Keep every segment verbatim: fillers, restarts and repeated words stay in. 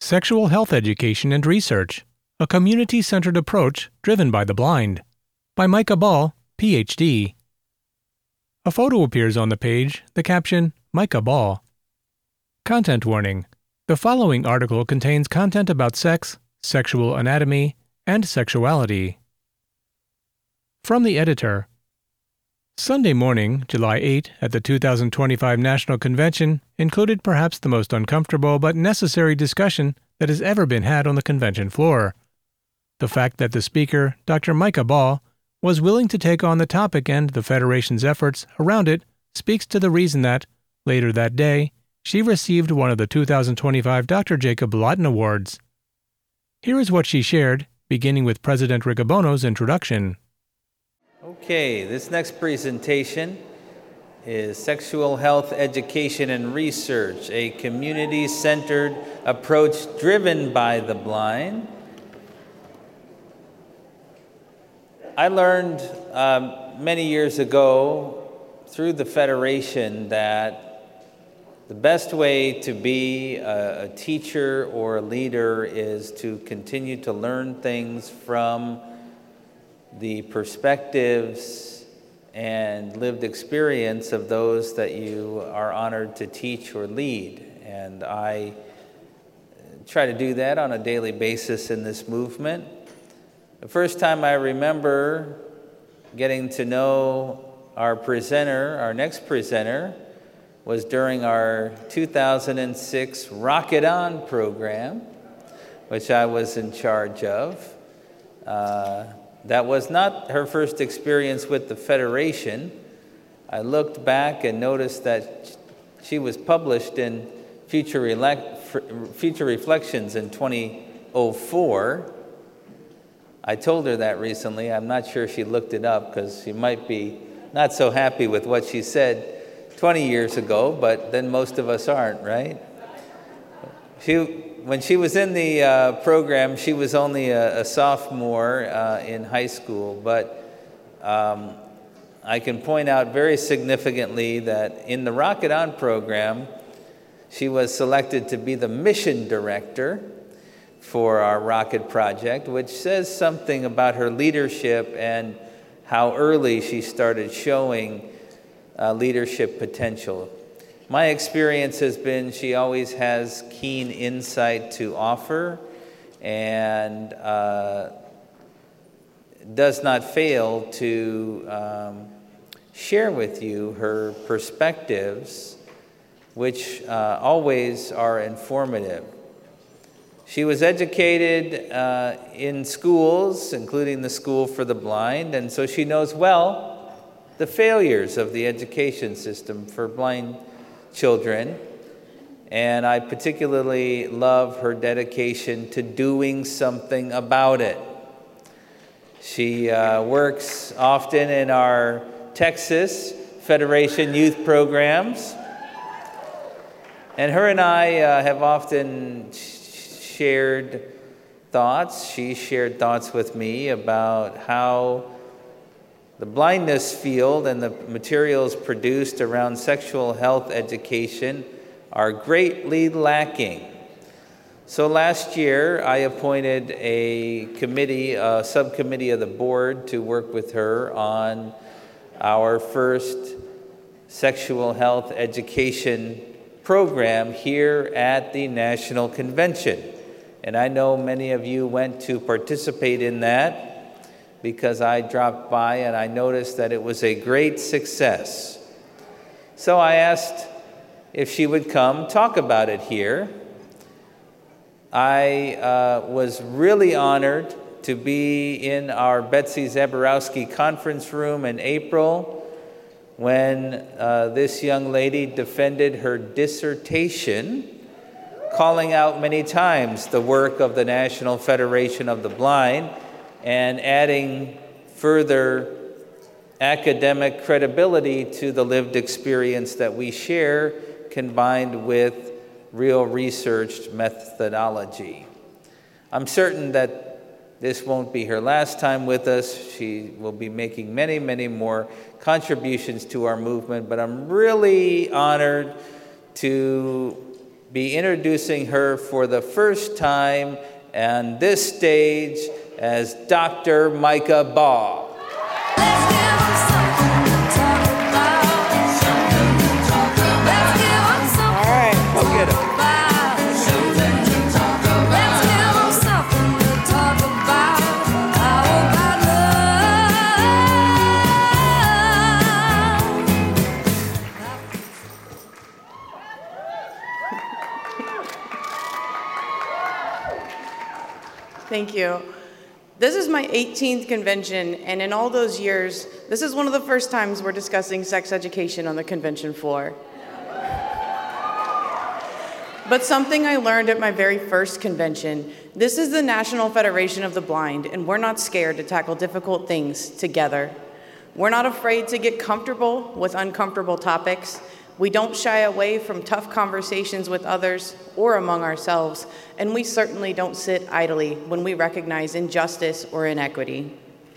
Sexual Health Education and Research, a community-centered approach driven by the blind, by Micah Ball, P H D. A photo appears on the page, the caption, Micah Ball. Content warning. The following article contains content about sex, sexual anatomy, and sexuality. From the editor. Sunday morning, July eighth, at the two thousand twenty-five National Convention included perhaps the most uncomfortable but necessary discussion that has ever been had on the convention floor. The fact that the speaker, Doctor Micah Ball, was willing to take on the topic and the Federation's efforts around it speaks to the reason that, later that day, she received one of the two thousand twenty-five Doctor Jacob Lawton Awards. Here is what she shared, beginning with President Riccobono's introduction. Okay, this next presentation is Sexual Health Education and Research, a community-centered approach driven by the blind. I learned um, many years ago through the Federation that the best way to be a, a teacher or a leader is to continue to learn things from the perspectives and lived experience of those that you are honored to teach or lead. And I try to do that on a daily basis in this movement. The first time I remember getting to know our presenter, our next presenter, was during our two thousand six Rock It On program, which I was in charge of. Uh, That was not her first experience with the Federation. I looked back and noticed that she was published in Future, Elect- Future Reflections in twenty oh four. I told her that recently. I'm not sure she looked it up because she might be not so happy with what she said twenty years ago, but then most of us aren't, right? She... When she was in the uh, program, she was only a, a sophomore uh, in high school, but um, I can point out very significantly that in the Rock It On program, she was selected to be the mission director for our Rocket project, which says something about her leadership and how early she started showing uh, leadership potential. My experience has been she always has keen insight to offer and uh, does not fail to um, share with you her perspectives, which uh, always are informative. She was educated uh, in schools, including the School for the Blind, and so she knows well the failures of the education system for blind children, and I particularly love her dedication to doing something about it. She uh, works often in our Texas Federation youth programs, and her and I uh, have often shared thoughts. She shared thoughts with me about how the blindness field and the materials produced around sexual health education are greatly lacking. So last year, I appointed a committee, a subcommittee of the board to work with her on our first sexual health education program here at the National Convention. And I know many of you went to participate in that, because I dropped by and I noticed that it was a great success. So I asked if she would come talk about it here. I uh, was really honored to be in our Betsy Zaborowski conference room in April when uh, this young lady defended her dissertation, calling out many times the work of the National Federation of the Blind and adding further academic credibility to the lived experience that we share, combined with real researched methodology. I'm certain that this won't be her last time with us. She will be making many, many more contributions to our movement, but I'm really honored to be introducing her for the first time on this stage as Doctor Micah Ball. Thank you. This is my eighteenth convention, and in all those years, this is one of the first times we're discussing sex education on the convention floor. But something I learned at my very first convention, this is the National Federation of the Blind, and we're not scared to tackle difficult things together. We're not afraid to get comfortable with uncomfortable topics. We don't shy away from tough conversations with others or among ourselves, and we certainly don't sit idly when we recognize injustice or inequity.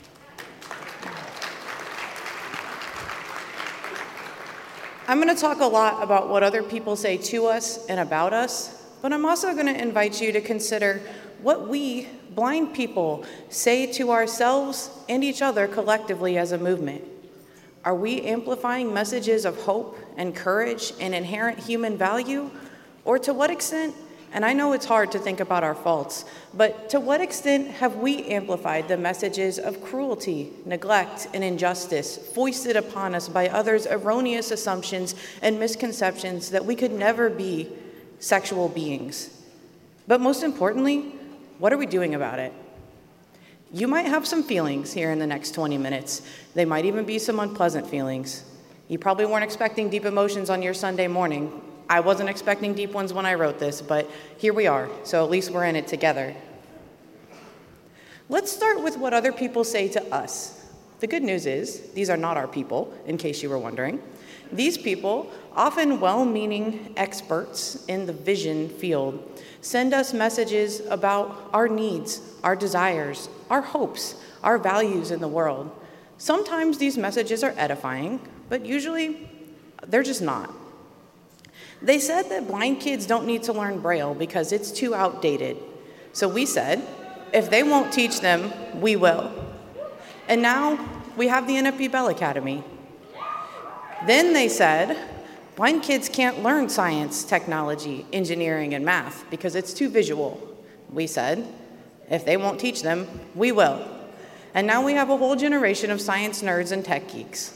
I'm going to talk a lot about what other people say to us and about us, but I'm also going to invite you to consider what we, blind people, say to ourselves and each other collectively as a movement. Are we amplifying messages of hope and courage and inherent human value? Or to what extent, and I know it's hard to think about our faults, but to what extent have we amplified the messages of cruelty, neglect, and injustice foisted upon us by others' erroneous assumptions and misconceptions that we could never be sexual beings? But most importantly, what are we doing about it? You might have some feelings here in the next twenty minutes. They might even be some unpleasant feelings. You probably weren't expecting deep emotions on your Sunday morning. I wasn't expecting deep ones when I wrote this, but here we are, so at least we're in it together. Let's start with what other people say to us. The good news is, these are not our people, in case you were wondering. These people, often well-meaning experts in the vision field, send us messages about our needs, our desires, our hopes, our values in the world. Sometimes these messages are edifying, but usually they're just not. They said that blind kids don't need to learn Braille because it's too outdated. So we said, if they won't teach them, we will. And now we have the N F B Bell Academy. Then they said, blind kids can't learn science, technology, engineering, and math because it's too visual. We said, if they won't teach them, we will. And now we have a whole generation of science nerds and tech geeks.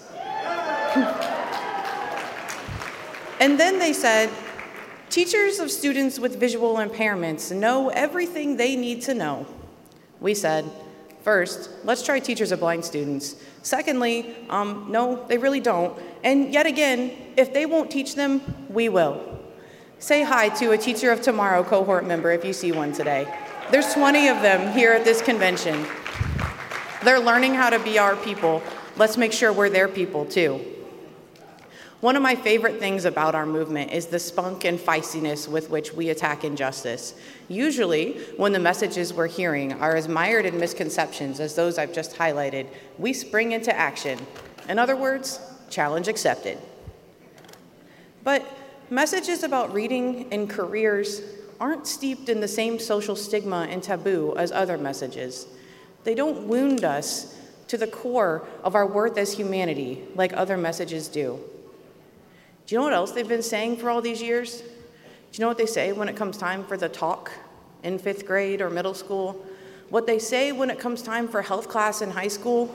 And then they said, teachers of students with visual impairments know everything they need to know. We said, first, let's try teachers of blind students. Secondly, um, no, they really don't. And yet again, if they won't teach them, we will. Say hi to a Teacher of Tomorrow cohort member if you see one today. There's twenty of them here at this convention. They're learning how to be our people. Let's make sure we're their people too. One of my favorite things about our movement is the spunk and feistiness with which we attack injustice. Usually, when the messages we're hearing are as mired in misconceptions as those I've just highlighted, we spring into action. In other words, challenge accepted. But messages about reading and careers aren't steeped in the same social stigma and taboo as other messages. They don't wound us to the core of our worth as humanity like other messages do. Do you know what else they've been saying for all these years? Do you know what they say when it comes time for the talk in fifth grade or middle school? What they say when it comes time for health class in high school?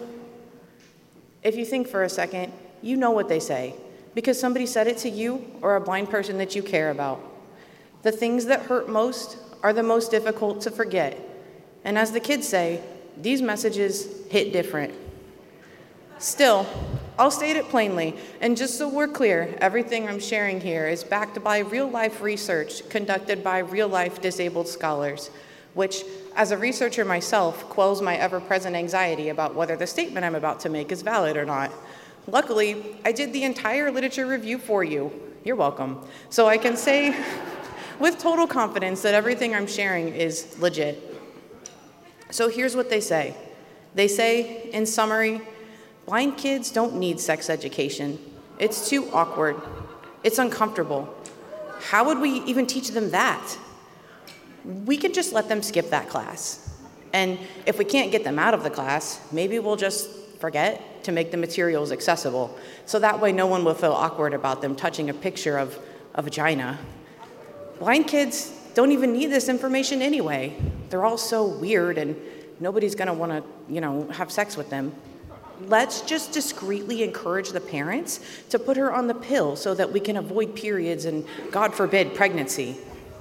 If you think for a second, you know what they say because somebody said it to you or a blind person that you care about. The things that hurt most are the most difficult to forget. And as the kids say, these messages hit different. Still, I'll state it plainly, and just so we're clear, everything I'm sharing here is backed by real-life research conducted by real-life disabled scholars, which, as a researcher myself, quells my ever-present anxiety about whether the statement I'm about to make is valid or not. Luckily, I did the entire literature review for you. You're welcome. So I can say with total confidence that everything I'm sharing is legit. So here's what they say. They say, in summary, blind kids don't need sex education. It's too awkward. It's uncomfortable. How would we even teach them that? We can just let them skip that class. And if we can't get them out of the class, maybe we'll just forget to make the materials accessible. So that way no one will feel awkward about them touching a picture of a vagina. Blind kids don't even need this information anyway. They're all so weird and nobody's gonna wanna, you know, have sex with them. Let's just discreetly encourage the parents to put her on the pill so that we can avoid periods and, God forbid, pregnancy.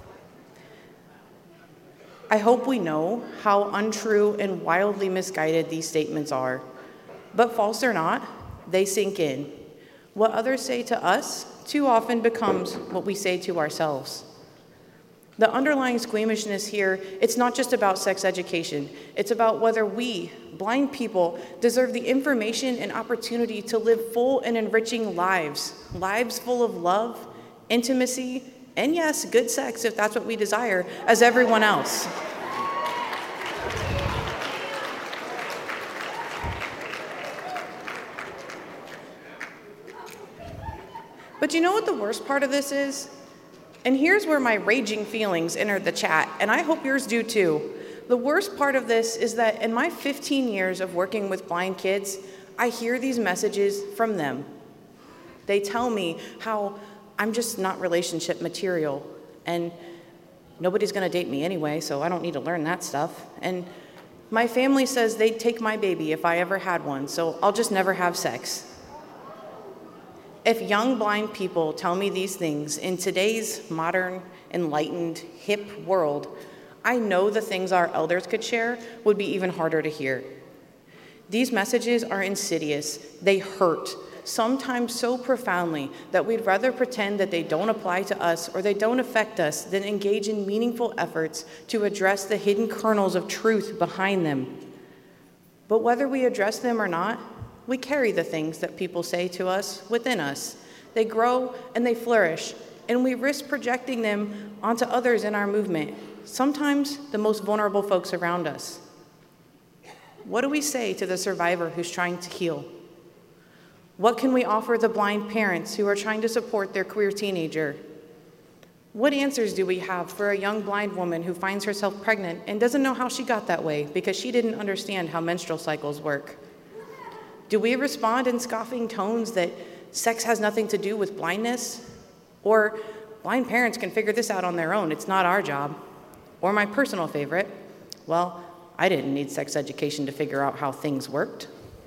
I hope we know how untrue and wildly misguided these statements are. But false or not, they sink in. What others say to us too often becomes what we say to ourselves. The underlying squeamishness here, it's not just about sex education. It's about whether we, blind people, deserve the information and opportunity to live full and enriching lives, lives full of love, intimacy, and yes, good sex if that's what we desire, as everyone else. But you know what the worst part of this is? And here's where my raging feelings entered the chat, and I hope yours do too. The worst part of this is that in my fifteen years of working with blind kids, I hear these messages from them. They tell me how I'm just not relationship material, and nobody's gonna date me anyway, so I don't need to learn that stuff. And my family says they'd take my baby if I ever had one, so I'll just never have sex. If young blind people tell me these things in today's modern, enlightened, hip world, I know the things our elders could share would be even harder to hear. These messages are insidious. They hurt, sometimes so profoundly that we'd rather pretend that they don't apply to us or they don't affect us than engage in meaningful efforts to address the hidden kernels of truth behind them. But whether we address them or not, we carry the things that people say to us within us. They grow and they flourish, and we risk projecting them onto others in our movement, sometimes the most vulnerable folks around us. What do we say to the survivor who's trying to heal? What can we offer the blind parents who are trying to support their queer teenager? What answers do we have for a young blind woman who finds herself pregnant and doesn't know how she got that way because she didn't understand how menstrual cycles work? Do we respond in scoffing tones that sex has nothing to do with blindness? Or blind parents can figure this out on their own, it's not our job? Or my personal favorite, well, I didn't need sex education to figure out how things worked.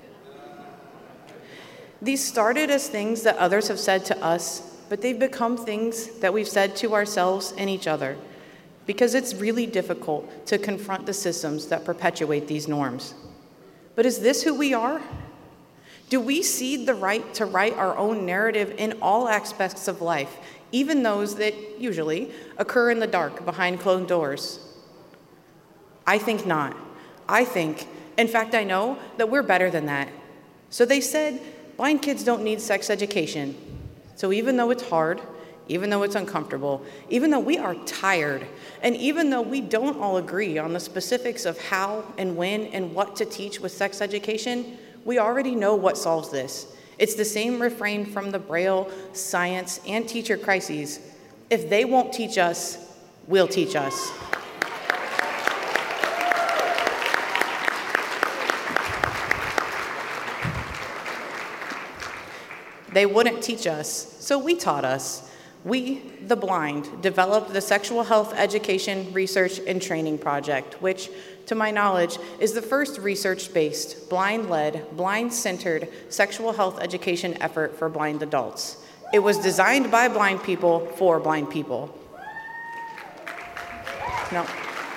These started as things that others have said to us, but they've become things that we've said to ourselves and each other, because it's really difficult to confront the systems that perpetuate these norms. But is this who we are? Do we cede the right to write our own narrative in all aspects of life, even those that usually occur in the dark behind closed doors? I think not. I think, in fact, I know that we're better than that. So they said blind kids don't need sex education. So even though it's hard, even though it's uncomfortable, even though we are tired, and even though we don't all agree on the specifics of how and when and what to teach with sex education, we already know what solves this. It's the same refrain from the Braille, science, and teacher crises. If they won't teach us, we'll teach us. They wouldn't teach us, so we taught us. We, the blind, developed the Sexual Health Education Research and Training Project, which, to my knowledge, is the first research-based, blind-led, blind-centered sexual health education effort for blind adults. It was designed by blind people for blind people. No.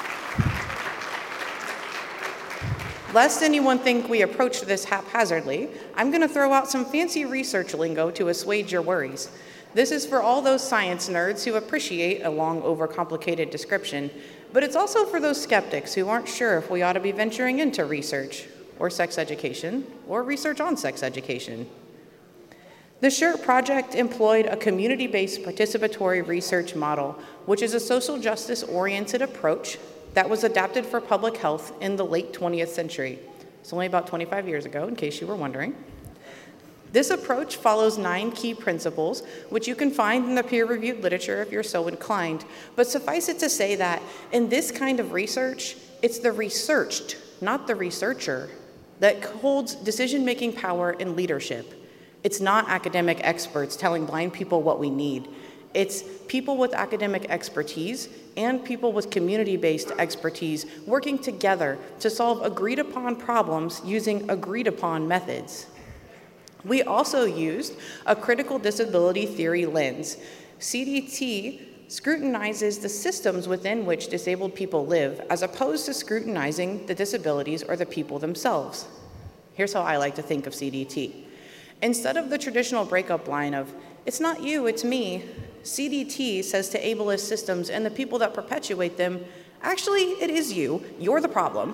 Lest anyone think we approached this haphazardly, I'm going to throw out some fancy research lingo to assuage your worries. This is for all those science nerds who appreciate a long, overcomplicated description, but it's also for those skeptics who aren't sure if we ought to be venturing into research, or sex education, or research on sex education. The SHIRT project employed a community-based participatory research model, which is a social justice-oriented approach that was adapted for public health in the late twentieth century. It's only about twenty-five years ago, in case you were wondering. This approach follows nine key principles, which you can find in the peer-reviewed literature if you're so inclined. But suffice it to say that in this kind of research, it's the researched, not the researcher, that holds decision-making power and leadership. It's not academic experts telling blind people what we need. It's people with academic expertise and people with community-based expertise working together to solve agreed-upon problems using agreed-upon methods. We also used a critical disability theory lens. C D T scrutinizes the systems within which disabled people live, as opposed to scrutinizing the disabilities or the people themselves. Here's how I like to think of C D T. Instead of the traditional breakup line of, "It's not you, it's me," C D T says to ableist systems and the people that perpetuate them, "Actually, it is you. You're the problem."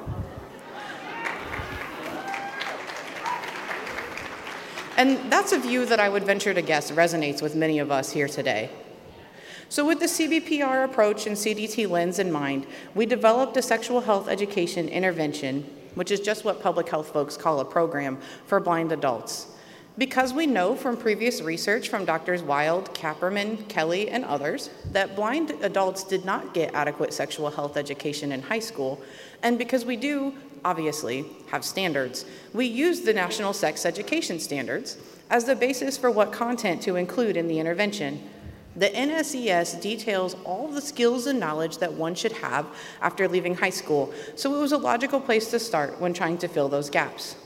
And that's a view that I would venture to guess resonates with many of us here today. So with the C B P R approach and C D T lens in mind, we developed a sexual health education intervention, which is just what public health folks call a program for blind adults. Because we know from previous research from Doctors Wild, Kapperman, Kelly, and others, that blind adults did not get adequate sexual health education in high school, and because we do, obviously, have standards, we use the National Sex Education Standards as the basis for what content to include in the intervention. The N S E S details all the skills and knowledge that one should have after leaving high school, so it was a logical place to start when trying to fill those gaps.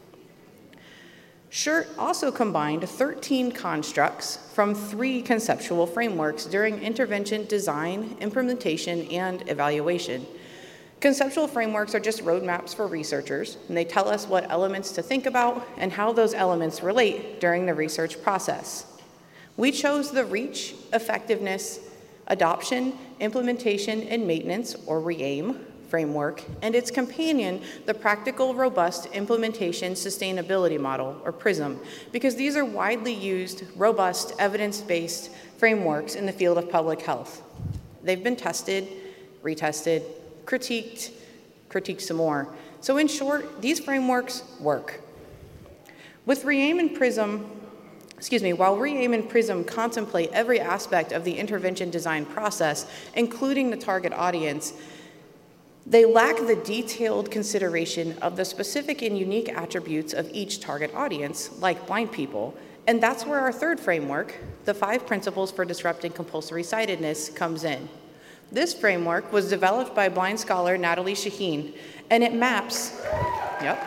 SCHURT also combined thirteen constructs from three conceptual frameworks during intervention design, implementation, and evaluation. Conceptual frameworks are just roadmaps for researchers, and they tell us what elements to think about and how those elements relate during the research process. We chose the Reach, Effectiveness, Adoption, Implementation, and Maintenance, or REAIM, framework, and its companion, the Practical Robust Implementation Sustainability Model, or PRISM, because these are widely used, robust, evidence-based frameworks in the field of public health. They've been tested, retested, critiqued, critiqued some more. So in short, these frameworks work. With REAIM and PRISM, excuse me, while REAIM and PRISM contemplate every aspect of the intervention design process, including the target audience, they lack the detailed consideration of the specific and unique attributes of each target audience, like blind people. And that's where our third framework, the five principles for disrupting compulsory sightedness, comes in. This framework was developed by blind scholar Natalie Shaheen, and it maps, yep,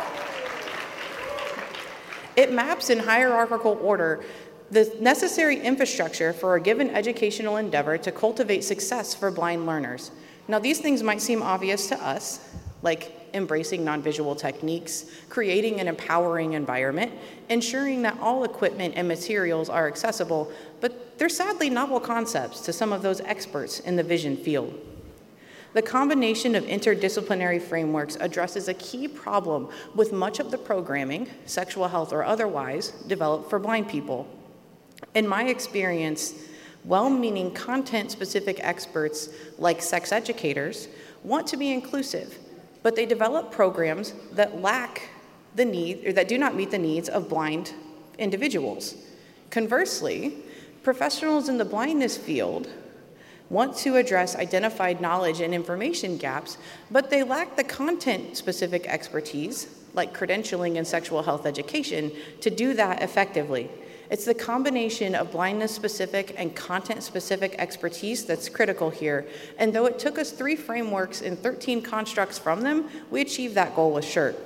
it maps in hierarchical order the necessary infrastructure for a given educational endeavor to cultivate success for blind learners. Now, these things might seem obvious to us, like embracing non-visual techniques, creating an empowering environment, ensuring that all equipment and materials are accessible, but they're sadly novel concepts to some of those experts in the vision field. The combination of interdisciplinary frameworks addresses a key problem with much of the programming, sexual health or otherwise, developed for blind people. In my experience, well-meaning content-specific experts like sex educators want to be inclusive, but they develop programs that lack the need, or that do not meet the needs of blind individuals. Conversely, professionals in the blindness field want to address identified knowledge and information gaps, but they lack the content-specific expertise, like credentialing and sexual health education, to do that effectively. It's the combination of blindness-specific and content-specific expertise that's critical here. And though it took us three frameworks and thirteen constructs from them, we achieved that goal with SCHURT.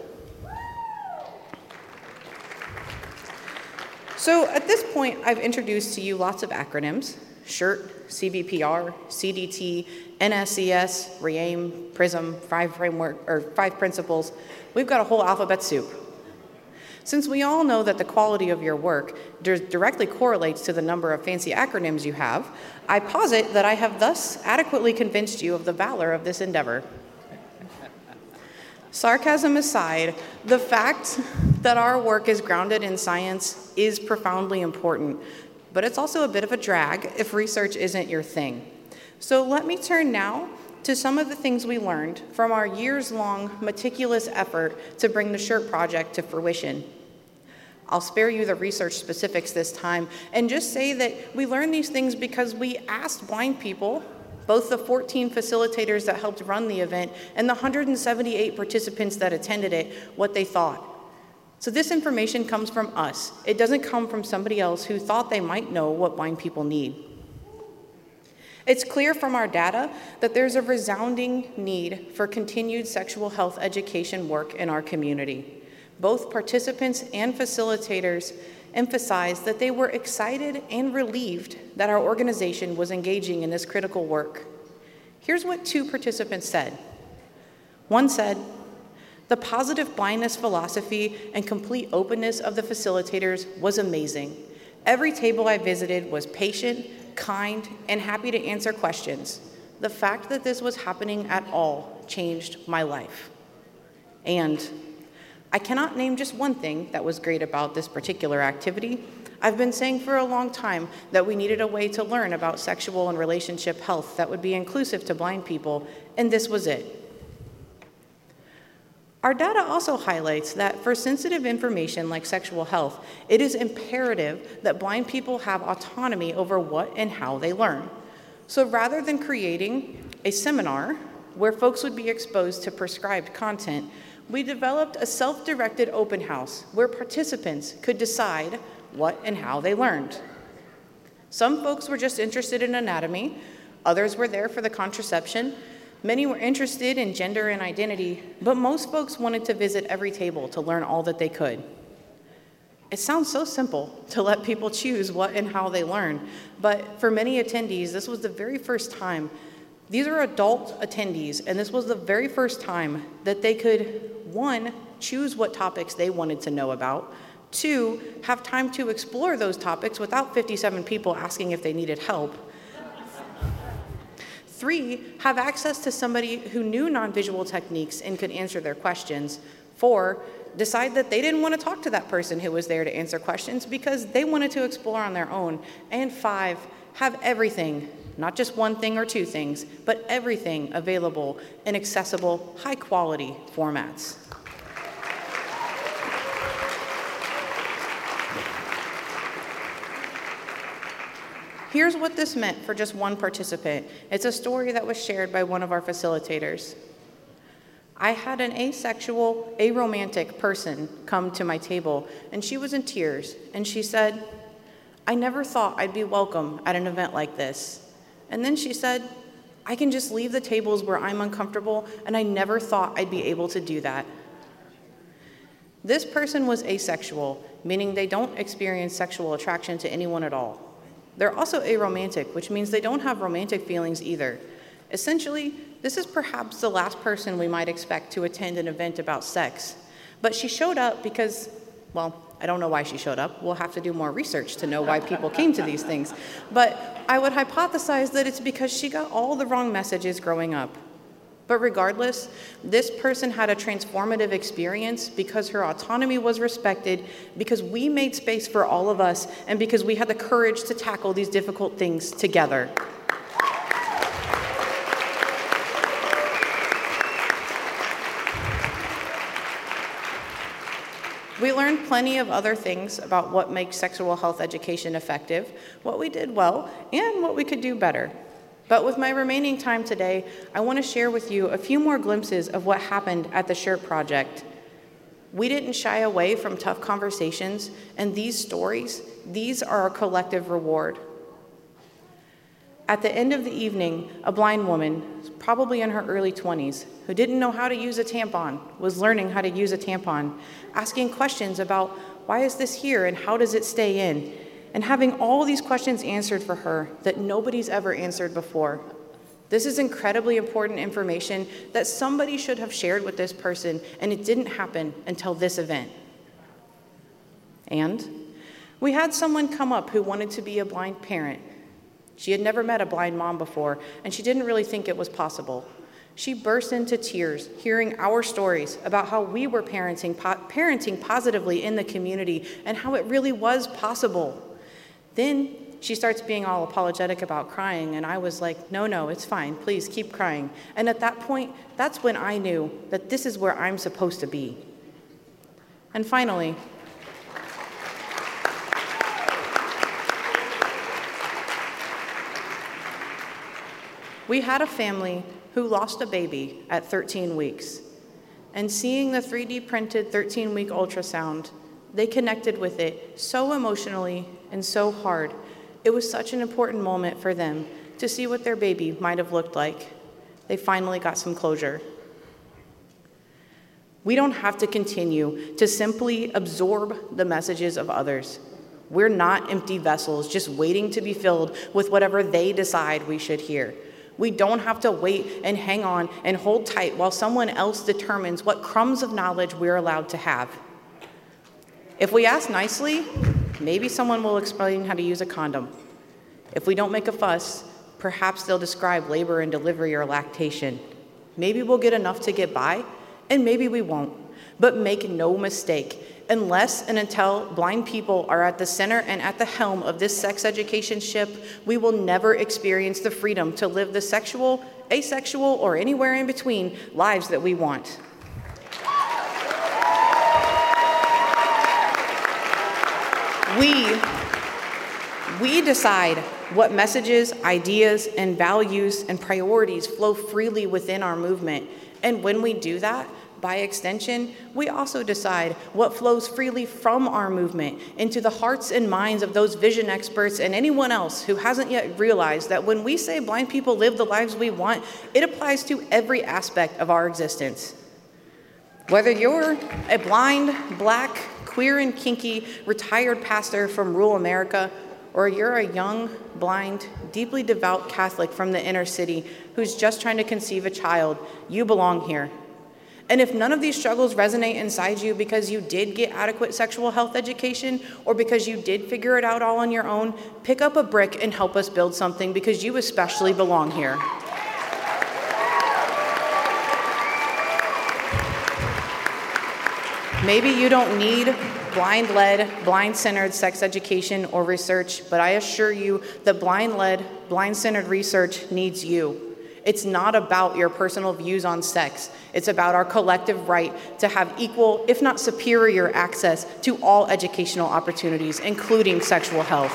So at this point, I've introduced to you lots of acronyms: SCHURT, C B P R, C D T, N S E S, REAIM, PRISM, five framework, or five principles. We've got a whole alphabet soup. Since we all know that the quality of your work directly correlates to the number of fancy acronyms you have, I posit that I have thus adequately convinced you of the valor of this endeavor. Sarcasm aside, the fact that our work is grounded in science is profoundly important, but it's also a bit of a drag if research isn't your thing. So let me turn now to some of the things we learned from our years-long meticulous effort to bring the SCHURT project to fruition. I'll spare you the research specifics this time and just say that we learned these things because we asked blind people, both the fourteen facilitators that helped run the event and the one hundred seventy-eight participants that attended it, what they thought. So this information comes from us. It doesn't come from somebody else who thought they might know what blind people need. It's clear from our data that there's a resounding need for continued sexual health education work in our community. Both participants and facilitators emphasized that they were excited and relieved that our organization was engaging in this critical work. Here's what two participants said. One said, "The positive blindness philosophy and complete openness of the facilitators was amazing. Every table I visited was patient, kind, and happy to answer questions. The fact that this was happening at all changed my life." And I cannot name just one thing that was great about this particular activity. I've been saying for a long time that we needed a way to learn about sexual and relationship health that would be inclusive to blind people, and this was it. Our data also highlights that for sensitive information like sexual health, it is imperative that blind people have autonomy over what and how they learn. So rather than creating a seminar where folks would be exposed to prescribed content, we developed a self-directed open house where participants could decide what and how they learned. Some folks were just interested in anatomy, others were there for the contraception, many were interested in gender and identity, but most folks wanted to visit every table to learn all that they could. It sounds so simple to let people choose what and how they learn, but for many attendees, this was the very first time. These are adult attendees, and this was the very first time that they could, one, choose what topics they wanted to know about, two, have time to explore those topics without fifty-seven people asking if they needed help, three, have access to somebody who knew non-visual techniques and could answer their questions, four, decide that they didn't want to talk to that person who was there to answer questions because they wanted to explore on their own, and five, have everything, not just one thing or two things, but everything available in accessible, high-quality formats. Here's what this meant for just one participant. It's a story that was shared by one of our facilitators. I had an asexual, aromantic person come to my table, and she was in tears, and she said, "I never thought I'd be welcome at an event like this." And then she said, "I can just leave the tables where I'm uncomfortable, and I never thought I'd be able to do that." This person was asexual, meaning they don't experience sexual attraction to anyone at all. They're also aromantic, which means they don't have romantic feelings either. Essentially, this is perhaps the last person we might expect to attend an event about sex. But she showed up because, well, I don't know why she showed up. We'll have to do more research to know why people came to these things. But I would hypothesize that it's because she got all the wrong messages growing up. But regardless, this person had a transformative experience because her autonomy was respected, because we made space for all of us, and because we had the courage to tackle these difficult things together. We learned plenty of other things about what makes sexual health education effective, what we did well, and what we could do better. But with my remaining time today, I want to share with you a few more glimpses of what happened at the Shirt Project. We didn't shy away from tough conversations, and these stories, these are our collective reward. At the end of the evening, a blind woman, probably in her early twenties, who didn't know how to use a tampon, was learning how to use a tampon, asking questions about why is this here and how does it stay in, and having all these questions answered for her that nobody's ever answered before. This is incredibly important information that somebody should have shared with this person, and it didn't happen until this event. And we had someone come up who wanted to be a blind parent. She had never met a blind mom before, and she didn't really think it was possible. She burst into tears, hearing our stories about how we were parenting, po- parenting positively in the community and how it really was possible. Then she starts being all apologetic about crying, and I was like, no, no, it's fine, please keep crying. And at that point, that's when I knew that this is where I'm supposed to be. And finally, We had a family who lost a baby at thirteen weeks. And seeing the three D printed thirteen-week ultrasound, they connected with it so emotionally and so hard. It was such an important moment for them to see what their baby might have looked like. They finally got some closure. We don't have to continue to simply absorb the messages of others. We're not empty vessels just waiting to be filled with whatever they decide we should hear. We don't have to wait and hang on and hold tight while someone else determines what crumbs of knowledge we're allowed to have. If we ask nicely, maybe someone will explain how to use a condom. If we don't make a fuss, perhaps they'll describe labor and delivery or lactation. Maybe we'll get enough to get by, and maybe we won't. But make no mistake, unless and until blind people are at the center and at the helm of this sex education ship, we will never experience the freedom to live the sexual, asexual, or anywhere in between lives that we want. We, we decide what messages, ideas, and values and priorities flow freely within our movement. And when we do that, by extension, we also decide what flows freely from our movement into the hearts and minds of those vision experts and anyone else who hasn't yet realized that when we say blind people live the lives we want, it applies to every aspect of our existence. Whether you're a blind, black, queer and kinky retired pastor from rural America, or you're a young, blind, deeply devout Catholic from the inner city who's just trying to conceive a child, you belong here. And if none of these struggles resonate inside you because you did get adequate sexual health education or because you did figure it out all on your own, pick up a brick and help us build something because you especially belong here. Maybe you don't need blind-led, blind-centered sex education or research, but I assure you that blind-led, blind-centered research needs you. It's not about your personal views on sex. It's about our collective right to have equal, if not superior, access to all educational opportunities, including sexual health.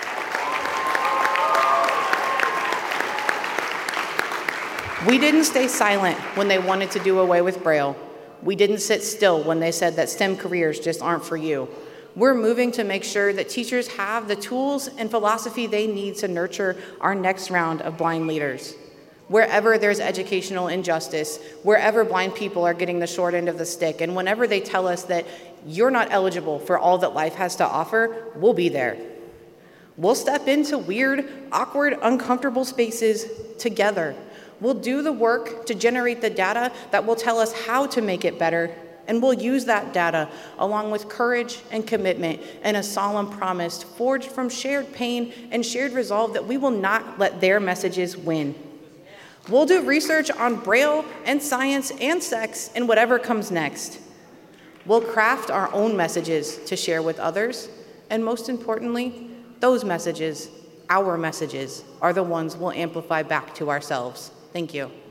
We didn't stay silent when they wanted to do away with Braille. We didn't sit still when they said that STEM careers just aren't for you. We're moving to make sure that teachers have the tools and philosophy they need to nurture our next round of blind leaders. Wherever there's educational injustice, wherever blind people are getting the short end of the stick, and whenever they tell us that you're not eligible for all that life has to offer, we'll be there. We'll step into weird, awkward, uncomfortable spaces together. We'll do the work to generate the data that will tell us how to make it better, and we'll use that data along with courage and commitment and a solemn promise forged from shared pain and shared resolve that we will not let their messages win. We'll do research on Braille and science and sex and whatever comes next. We'll craft our own messages to share with others, and most importantly, those messages, our messages, are the ones we'll amplify back to ourselves. Thank you.